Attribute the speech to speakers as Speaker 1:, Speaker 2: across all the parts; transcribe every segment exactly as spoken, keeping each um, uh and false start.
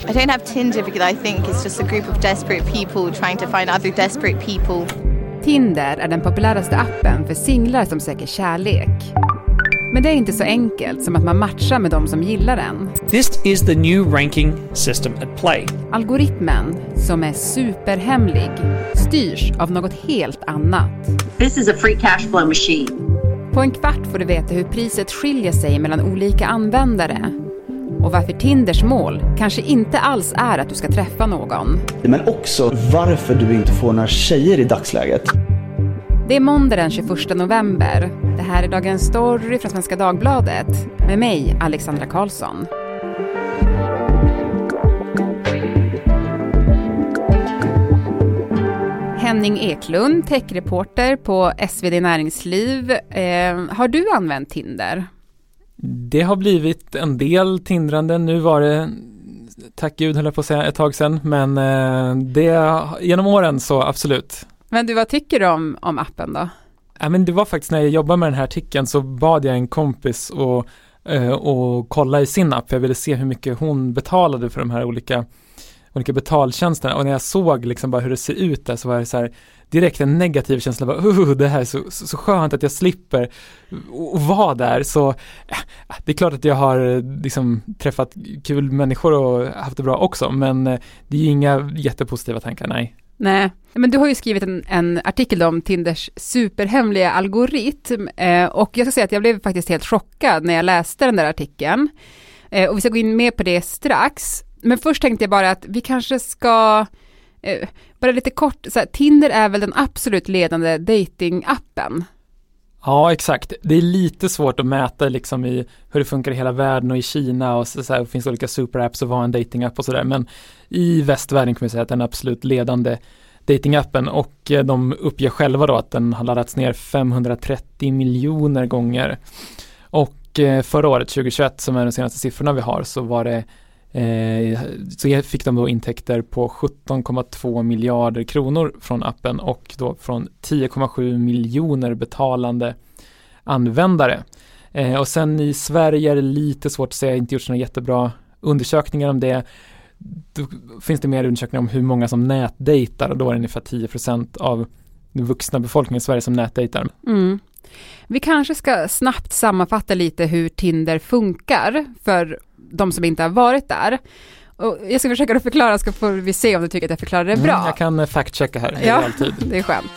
Speaker 1: I don't have Tinder because I think it's just a group of desperate people trying to find other desperate people.
Speaker 2: Tinder är den populäraste appen för singlar som söker kärlek. Men det är inte så enkelt som att man matchar med dem som gillar den.
Speaker 3: This is the new ranking system at play.
Speaker 2: Algoritmen, som är superhemlig, styrs av något helt annat.
Speaker 4: This is a free cash flow machine.
Speaker 2: På en kvart får du veta hur priset skiljer sig mellan olika användare. Och varför Tinders mål kanske inte alls är att du ska träffa någon.
Speaker 5: Men också varför du inte får några tjejer i dagsläget.
Speaker 2: Det är måndag den tjugoförsta november. Det här är dagens story från Svenska Dagbladet. Med mig, Alexandra Karlsson. Henning Eklund, techreporter på S V D Näringsliv. Eh, har du använt Tinder?
Speaker 6: Det har blivit en del tindrande. Nu var det, tack gud höll jag på att säga, ett tag sedan. Men eh, det, genom åren så absolut.
Speaker 2: Men du, vad tycker du om, om appen då?
Speaker 6: Ja, men det var faktiskt när jag jobbade med den här artikeln så bad jag en kompis och, eh, och kolla i sin app. Jag ville se hur mycket hon betalade för de här olika, olika betaltjänsterna. Och när jag såg liksom bara hur det ser ut där så var det så här direkt en negativ känsla. Bara, uh, det här är så, så, så skönt att jag slipper och vara där. Så äh, det är klart att jag har liksom träffat kul människor och haft det bra också. Men äh, det är ju inga jättepositiva tankar, nej.
Speaker 2: Nej, men du har ju skrivit en, en artikel om Tinders superhemliga algoritm eh, och jag ska säga att jag blev faktiskt helt chockad när jag läste den där artikeln. Eh, och vi ska gå in mer på det strax. Men först tänkte jag bara att vi kanske ska, eh, bara lite kort, så här, Tinder är väl den absolut ledande datingappen.
Speaker 6: Ja, exakt. Det är lite svårt att mäta liksom i hur det funkar i hela världen och i Kina och så, så här, finns olika superapps och vad en datingapp och sådär. Men i västvärlden kan vi säga att den är absolut ledande datingappen och eh, de uppger själva då att den har laddats ner femhundratrettio miljoner gånger. Och eh, förra året, tjugohundratjugoett, som är de senaste siffrorna vi har, så var det eh, så fick de då intäkter på sjutton komma två miljarder kronor från appen och då från tio komma sju miljoner betalande användare. Eh, och sen i Sverige är det lite svårt att säga, jag har inte gjort såna jättebra undersökningar om det. Då finns det mer undersökningar om hur många som nätdejtar och då är det ungefär tio procent av den vuxna befolkningen i Sverige som nätdejtar.
Speaker 2: Mm. Vi kanske ska snabbt sammanfatta lite hur Tinder funkar för de som inte har varit där. Och jag ska försöka att förklara, ska får vi se om du tycker att jag förklarar det bra.
Speaker 6: Mm, jag kan fact-checka här.
Speaker 2: Ja,
Speaker 6: alltid.
Speaker 2: Det är skönt.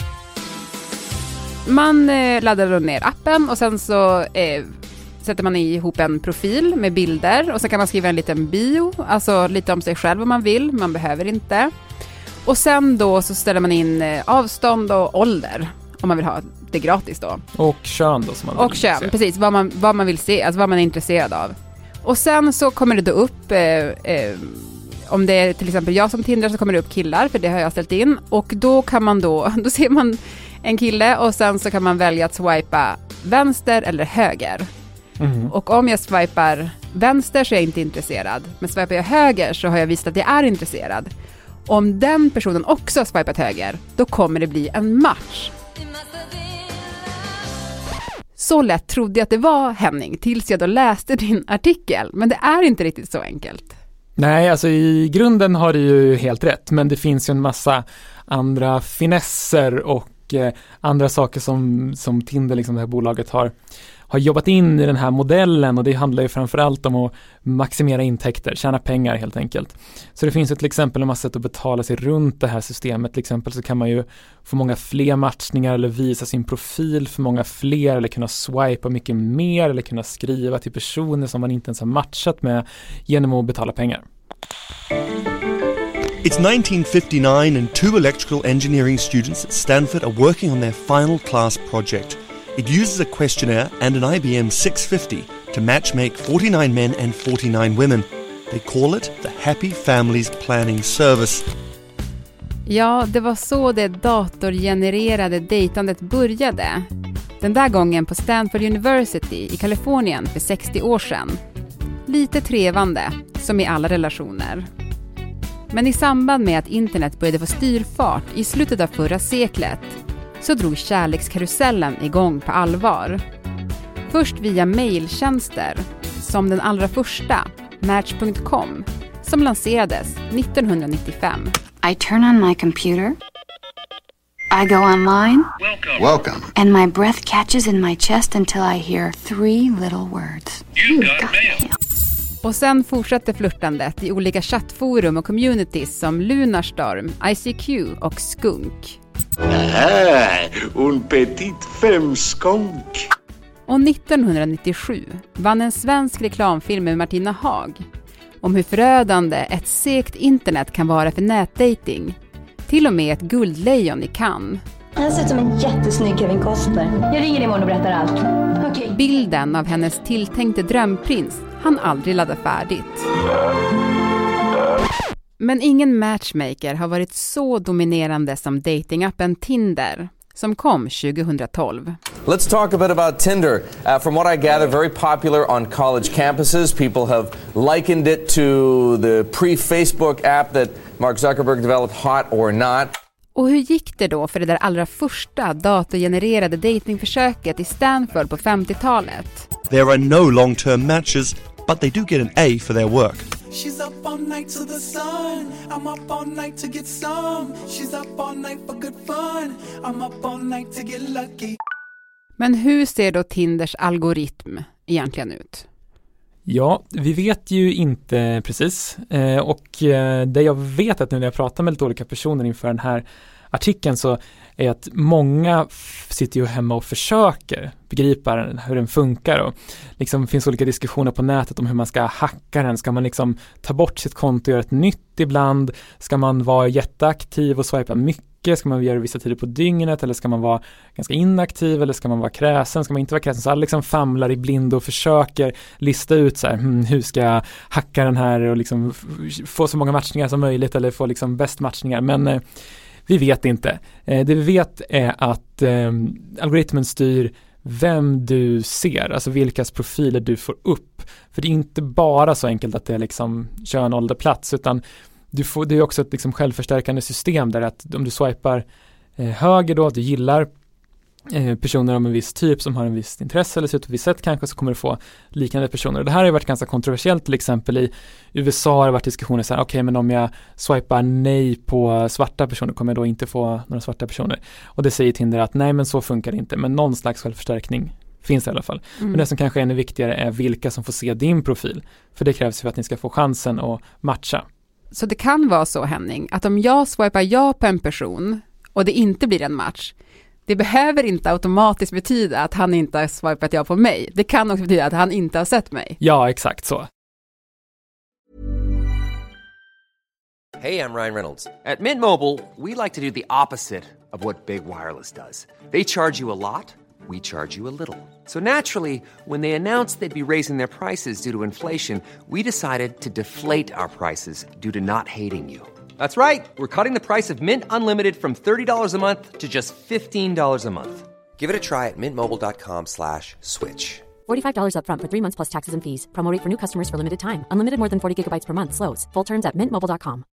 Speaker 2: Man eh, laddar ner appen och sen så eh, sätter man ihop en profil med bilder och så kan man skriva en liten bio, alltså lite om sig själv om man vill, man behöver inte. Och sen då så ställer man in eh, avstånd och ålder om man vill ha det gratis då.
Speaker 6: Och kön då som man vill
Speaker 2: Och kön,
Speaker 6: se.
Speaker 2: precis, vad man, vad man vill se, alltså vad man är intresserad av. Och sen så kommer det då upp, eh, eh, om det är till exempel jag som Tinder så kommer det upp killar, för det har jag ställt in. Och då kan man då, då ser man en kille och sen så kan man välja att swipa vänster eller höger. Mm. Och om jag swipar vänster så är jag inte intresserad. Men swipar jag höger så har jag visat att jag är intresserad. Om den personen också har swipat höger, då kommer det bli en match. Så lätt trodde jag att det var, Henning, tills jag då läste din artikel. Men det är inte riktigt så enkelt.
Speaker 6: Nej, alltså i grunden har du ju helt rätt. Men det finns ju en massa andra finesser och eh, andra saker som, som Tinder, liksom det här bolaget, har, har jobbat in i den här modellen. Och det handlar ju framförallt om att maximera intäkter, tjäna pengar helt enkelt. Så det finns ju till exempel en massa sätt att betala sig runt det här systemet. Till exempel så kan man ju få många fler matchningar eller visa sin profil för många fler, eller kunna swipa mycket mer, eller kunna skriva till personer som man inte ens har matchat med genom att betala pengar.
Speaker 7: It's nineteen fifty-nine and two electrical engineering students at Stanford are working on their final class project. It uses a questionnaire and an I B M six fifty to matchmake forty-nine men and forty-nine women. They call it the Happy Families Planning Service.
Speaker 2: Ja, det var så det datorgenererade dejtandet började. Den där gången på Stanford University i Kalifornien för sextio år sedan. Lite trevande, som i alla relationer. Men i samband med att internet började få styrfart i slutet av förra seklet så drog kärlekskarusellen igång på allvar. Först via mailtjänster, som den allra första, Match punkt com, som lanserades nittonhundranittiofem.
Speaker 8: I turn on my computer. I go online.
Speaker 9: Welcome. Welcome.
Speaker 8: And my breath catches in my chest until I hear three little words.
Speaker 9: You got mail.
Speaker 2: Och sen fortsatte flirtandet i olika chattforum och communities som Lunarstorm, I C Q och Skunk.
Speaker 9: Ah, un petit femme skunk.
Speaker 2: Och nittonhundranittiosju vann en svensk reklamfilm med Martina Haag om hur förödande ett segt internet kan vara för nätdating. Till och med ett guldlejon i Cannes.
Speaker 10: Han ser ut som en jättesnygg Kevin Costner. Jag ringer imorgon och berättar allt. Okay.
Speaker 2: Bilden av hennes tilltänkte drömprins han aldrig ladda färdigt. Men ingen matchmaker har varit så dominerande som datingappen Tinder, som kom tjugohundratolv.
Speaker 11: Let's talk a bit about Tinder. Uh, from what I gather, very popular on college campuses. People have likened it to the pre-Facebook app that Mark Zuckerberg developed, Hot or Not.
Speaker 2: Och hur gick det då för det där allra första datorgenererade datingförsöket i Stanford på femtiotalet?
Speaker 7: There are no long-term matches, but they do get an A for their work.
Speaker 12: She's up all night to the sun. I'm up all night to get some. She's up all night for good fun. I'm up all night to get lucky.
Speaker 2: Men hur ser då Tinders algoritm egentligen ut?
Speaker 6: Ja, vi vet ju inte precis. Eh, och eh, det jag vet att nu när jag pratar med lite olika personer inför den här artikeln så är att många f- sitter ju hemma och försöker begripa den, hur den funkar. Och liksom finns olika diskussioner på nätet om hur man ska hacka den. Ska man liksom ta bort sitt konto och göra ett nytt ibland? Ska man vara jätteaktiv och swipa mycket? Ska man göra vissa tider på dygnet? Eller ska man vara ganska inaktiv? Eller ska man vara kräsen? Ska man inte vara kräsen? Så alla liksom famlar i blind och försöker lista ut så här, hmm, hur ska jag hacka den här och liksom f- få så många matchningar som möjligt eller få liksom bäst matchningar. Men eh, vi vet inte. Eh, det vi vet är att eh, algoritmen styr vem du ser, alltså vilkas profiler du får upp. För det är inte bara så enkelt att det är liksom kön, ålder, plats, utan du får, det är också ett liksom självförstärkande system där att om du swipar eh, höger då, att du gillar eh, personer av en viss typ som har en viss intresse eller ser ut på ett visst sätt kanske, så kommer du få liknande personer. Och det här har ju varit ganska kontroversiellt, till exempel i U S A har det varit diskussioner så här, okej, okay, men om jag swipar nej på svarta personer kommer jag då inte få några svarta personer. Och det säger Tinder att nej, men så funkar det inte, men någon slags självförstärkning finns det i alla fall. Mm. Men det som kanske är ännu viktigare är vilka som får se din profil. För det krävs för att ni ska få chansen att matcha.
Speaker 2: Så det kan vara så, Henning, att om jag swipar ja på en person och det inte blir en match, det behöver inte automatiskt betyda att han inte har swipat ja på mig. Det kan också betyda att han inte har sett mig.
Speaker 6: Ja, exakt så.
Speaker 13: Hey, I'm Ryan Reynolds. At Mint Mobile, we like to do the opposite of what Big Wireless does. They charge you a lot. We charge you a little. So naturally, when they announced they'd be raising their prices due to inflation, we decided to deflate our prices due to not hating you. That's right. We're cutting the price of Mint Unlimited from thirty dollars a month to just fifteen dollars a month. Give it a try at mintmobile.com slash switch.
Speaker 14: forty-five dollars up front for three months plus taxes and fees. Promo rate for new customers for limited time. Unlimited more than forty gigabytes per month slows. Full terms at mint mobile dot com.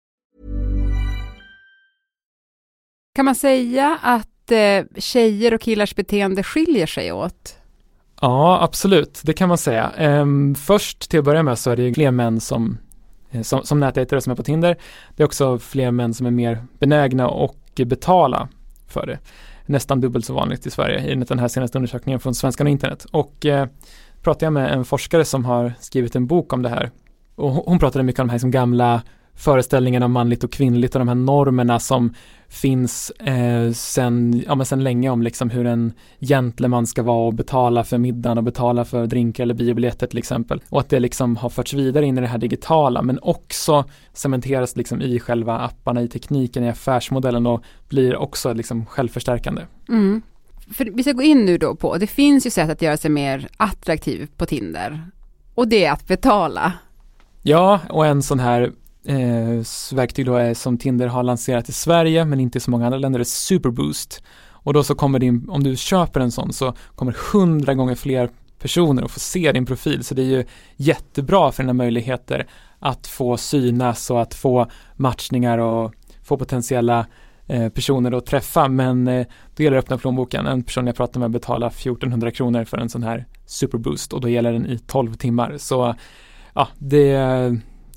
Speaker 2: Kan man säga att tjejer och killars beteende skiljer sig åt?
Speaker 6: Ja, absolut. Det kan man säga. Ehm, först till att börja med så är det fler män som, som, som nätdejtare som är på Tinder. Det är också fler män som är mer benägna och betala för det. Nästan dubbelt så vanligt i Sverige i den här senaste undersökningen från Svenskan och internet. Och eh, pratade jag med en forskare som har skrivit en bok om det här. Och hon pratade mycket om de här liksom gamla föreställningen om manligt och kvinnligt och de här normerna som finns eh, sen, ja, men sen länge om liksom hur en gentleman ska vara och betala för middagen och betala för drinkar eller biobiljetter till exempel. Och att det liksom har förts vidare in i det här digitala, men också cementeras liksom i själva apparna, i tekniken, i affärsmodellen och blir också liksom självförstärkande. Mm.
Speaker 2: För vi ska gå in nu då på, det finns ju sätt att göra sig mer attraktiv på Tinder. Och det är att betala.
Speaker 6: Ja, och en sån här Eh, verktyg då är som Tinder har lanserat i Sverige men inte i så många andra länder, är Superboost. Och då så kommer din, om du köper en sån så kommer hundra gånger fler personer att få se din profil. Så det är ju jättebra för dina möjligheter att få synas och att få matchningar och få potentiella eh, personer att träffa. Men eh, då gäller det att öppna plånboken. En person jag pratar med betalar fjortonhundra kronor för en sån här Superboost och då gäller den i tolv timmar. Så ja, det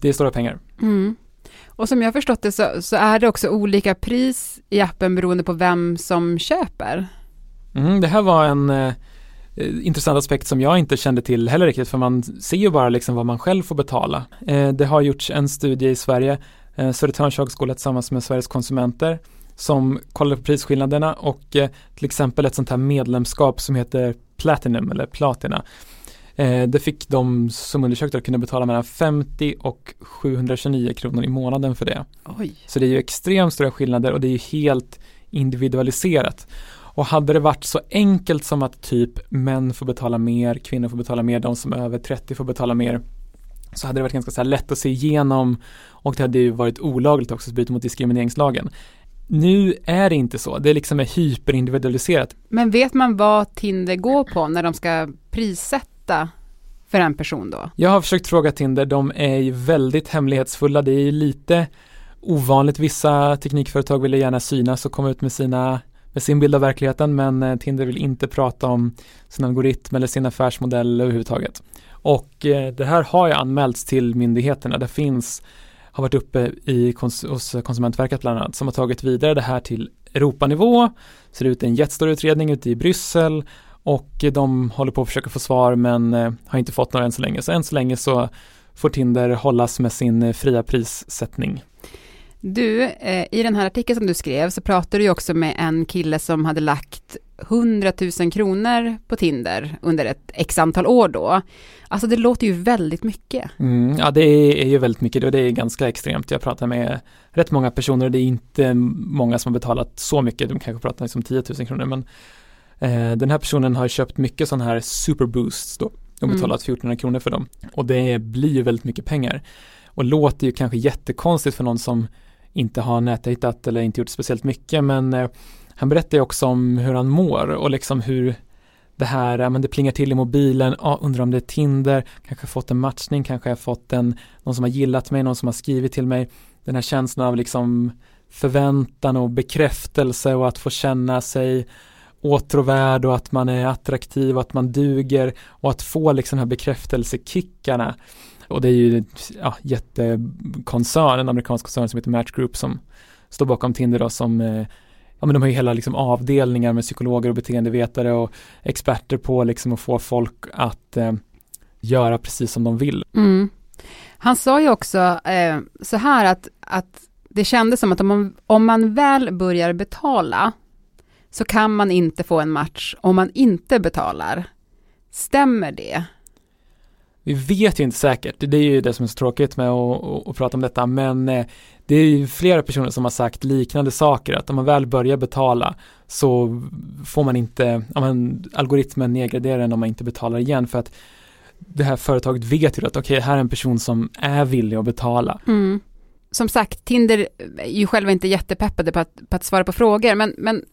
Speaker 6: det är stora pengar.
Speaker 2: Mm. Och som jag har förstått det så, så är det också olika pris i appen beroende på vem som köper.
Speaker 6: Mm, det här var en eh, intressant aspekt som jag inte kände till heller riktigt, för man ser ju bara liksom vad man själv får betala. Eh, det har gjorts en studie i Sverige, eh, Södertörns högskola tillsammans med Sveriges konsumenter, som kollar på prisskillnaderna, och eh, till exempel ett sånt här medlemskap som heter Platinum eller Platina. Eh, det fick de som undersökte att kunna betala mellan femtio och sjuhundratjugonio kronor i månaden för det.
Speaker 2: Oj.
Speaker 6: Så det är ju extremt stora skillnader och det är ju helt individualiserat. Och hade det varit så enkelt som att typ män får betala mer, kvinnor får betala mer, de som är över trettio får betala mer, så hade det varit ganska så här lätt att se igenom, och det hade ju varit olagligt också att bryta mot diskrimineringslagen. Nu är det inte så. Det är liksom är hyperindividualiserat.
Speaker 2: Men vet man vad Tinder går på när de ska prissätta för en person då?
Speaker 6: Jag har försökt fråga Tinder. De är ju väldigt hemlighetsfulla. Det är ju lite ovanligt. Vissa teknikföretag vill gärna synas och komma ut med, sina, med sin bild av verkligheten, men Tinder vill inte prata om sin algoritm eller sin affärsmodell överhuvudtaget. Och eh, det här har ju anmälts till myndigheterna. Det finns har varit uppe i kons- hos Konsumentverket bland annat, som har tagit vidare det här till Europanivå. Ser ut en jättestor utredning ute i Bryssel, och de håller på att försöka få svar, men eh, har inte fått några än så länge. Så än så länge så får Tinder hållas med sin eh, fria prissättning.
Speaker 2: Du, eh, i den här artikeln som du skrev så pratade du också med en kille som hade lagt hundratusen kronor på Tinder under ett x antal år då. Alltså det låter ju väldigt mycket.
Speaker 6: Mm, ja, det är, är ju väldigt mycket, och det är ganska extremt. Jag pratar med rätt många personer, och det är inte många som har betalat så mycket. De kanske pratar liksom tio tusen kronor, men eh, den här personen har köpt mycket sådana här superboosts då. De har betalat mm. fjortonhundra kronor för dem. Och det blir ju väldigt mycket pengar. Och låter ju kanske jättekonstigt för någon som inte har näthittat eller inte gjort speciellt mycket, men eh, han berättar ju också om hur han mår och liksom hur det här, ja, men det plingar till i mobilen, ja, undrar om det är Tinder, kanske fått en matchning, kanske har fått en, någon som har gillat mig, någon som har skrivit till mig. Den här känslan av liksom förväntan och bekräftelse och att få känna sig åtråvärd och att man är attraktiv och att man duger och att få liksom de här bekräftelsekickarna. Och det är ju ja, jättekoncern, en amerikansk koncern som heter Match Group som står bakom Tinder då, som eh, ja, men de har ju hela liksom avdelningar med psykologer och beteendevetare och experter på liksom att få folk att eh, göra precis som de vill.
Speaker 2: Mm. Han sa ju också eh, så här att, att det kändes som att om man, om man väl börjar betala så kan man inte få en match om man inte betalar. Stämmer det?
Speaker 6: Vi vet ju inte säkert. Det är ju det som är så tråkigt med att, att, att prata om detta. Men eh, det är ju flera personer som har sagt liknande saker. Att om man väl börjar betala så får man inte, ja, men, algoritmen nedgraderar den om man inte betalar igen. För att det här företaget vet ju att okej, okay, här är en person som är villig att betala.
Speaker 2: Mm. Som sagt, Tinder är ju själva inte jättepeppade på att, på att svara på frågor. Men, men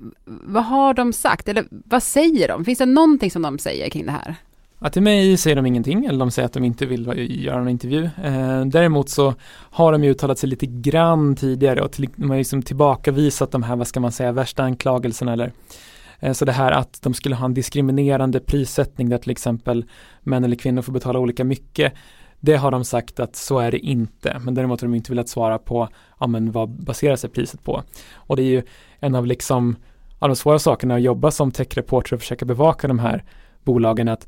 Speaker 2: vad har de sagt? Eller vad säger de? Finns det någonting som de säger kring det här?
Speaker 6: Ja, till mig säger de ingenting, eller de säger att de inte vill göra någon intervju. Eh, däremot så har de ju uttalat sig lite grann tidigare och till, de har liksom tillbakavisat de här, vad ska man säga, värsta anklagelserna. Eller, eh, så det här att de skulle ha en diskriminerande prissättning där till exempel män eller kvinnor får betala olika mycket. Det har de sagt att så är det inte. Men däremot har de inte velat svara på ja, men vad baserar sig priset på. Och det är ju en av liksom, av de svåra sakerna att jobba som techreporter och försöka bevaka de här bolagen, att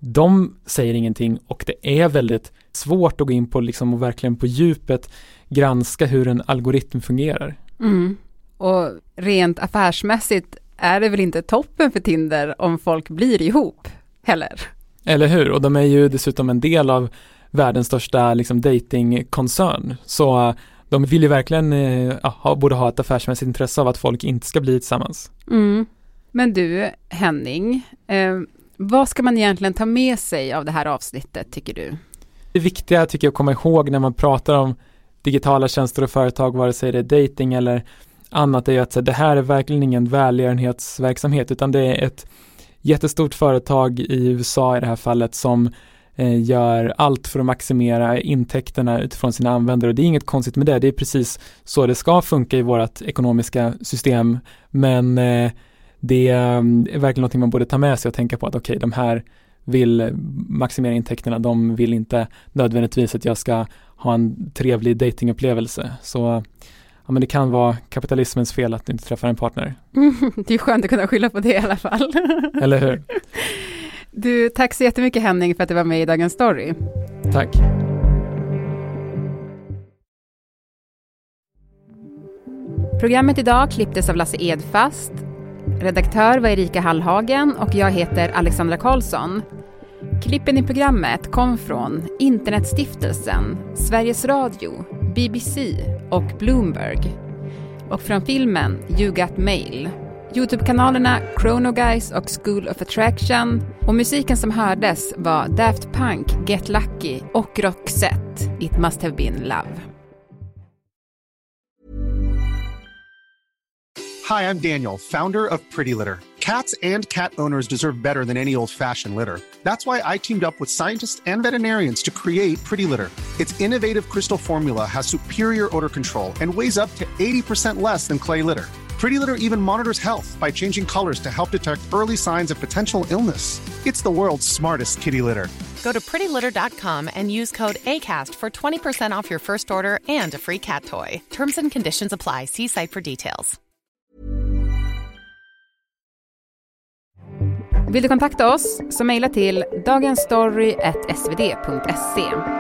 Speaker 6: de säger ingenting och det är väldigt svårt att gå in på liksom och verkligen på djupet granska hur en algoritm fungerar.
Speaker 2: Mm. Och rent affärsmässigt är det väl inte toppen för Tinder om folk blir ihop heller? Eller
Speaker 6: hur? Och de är ju dessutom en del av världens största liksom datingkoncern. Så de vill ju verkligen ja, ha, borde ha ett affärsmässigt intresse av att folk inte ska bli tillsammans.
Speaker 2: Mm. Men du, Henning, eh, vad ska man egentligen ta med sig av det här avsnittet, tycker du?
Speaker 6: Det viktiga tycker jag att komma ihåg när man pratar om digitala tjänster och företag, vare sig det är dating eller annat, är ju att så, det här är verkligen ingen välgörenhetsverksamhet, utan det är ett jättestort företag i U S A i det här fallet som eh, gör allt för att maximera intäkterna utifrån sina användare. Och det är inget konstigt med det. Det är precis så det ska funka i vårt ekonomiska system. Men eh, det är verkligen något man borde ta med sig och tänka på att okej, okay, de här vill maximera intäkterna. De vill inte nödvändigtvis att jag ska ha en trevlig datingupplevelse. Så ja, men det kan vara kapitalismens fel att du inte träffar en partner.
Speaker 2: Mm, det är skönt att kunna skylla på det i alla fall.
Speaker 6: Eller hur?
Speaker 2: Du, tack så jättemycket Henning för att du var med i Dagens Story.
Speaker 6: Tack.
Speaker 2: Programmet idag klipptes av Lasse Edfast. Redaktör var Erika Hallhagen och jag heter Alexandra Karlsson. Klippen i programmet kom från Internetstiftelsen, Sveriges Radio, B B C och Bloomberg. Och från filmen You Got Mail. YouTube-kanalerna Chrono Guys och School of Attraction. Och musiken som hördes var Daft Punk, Get Lucky och Roxette, It Must Have Been Love.
Speaker 15: Hi, I'm Daniel, founder of Pretty Litter. Cats and cat owners deserve better than any old-fashioned litter. That's why I teamed up with scientists and veterinarians to create Pretty Litter. Its innovative crystal formula has superior odor control and weighs up to eighty percent less than clay litter. Pretty Litter even monitors health by changing colors to help detect early signs of potential illness. It's the world's smartest kitty litter.
Speaker 16: Go to pretty litter dot com and use code ACAST for twenty percent off your first order and a free cat toy. Terms and conditions apply. See site for details.
Speaker 2: Vill du kontakta oss så mejla till dagensstory at s v d punkt se.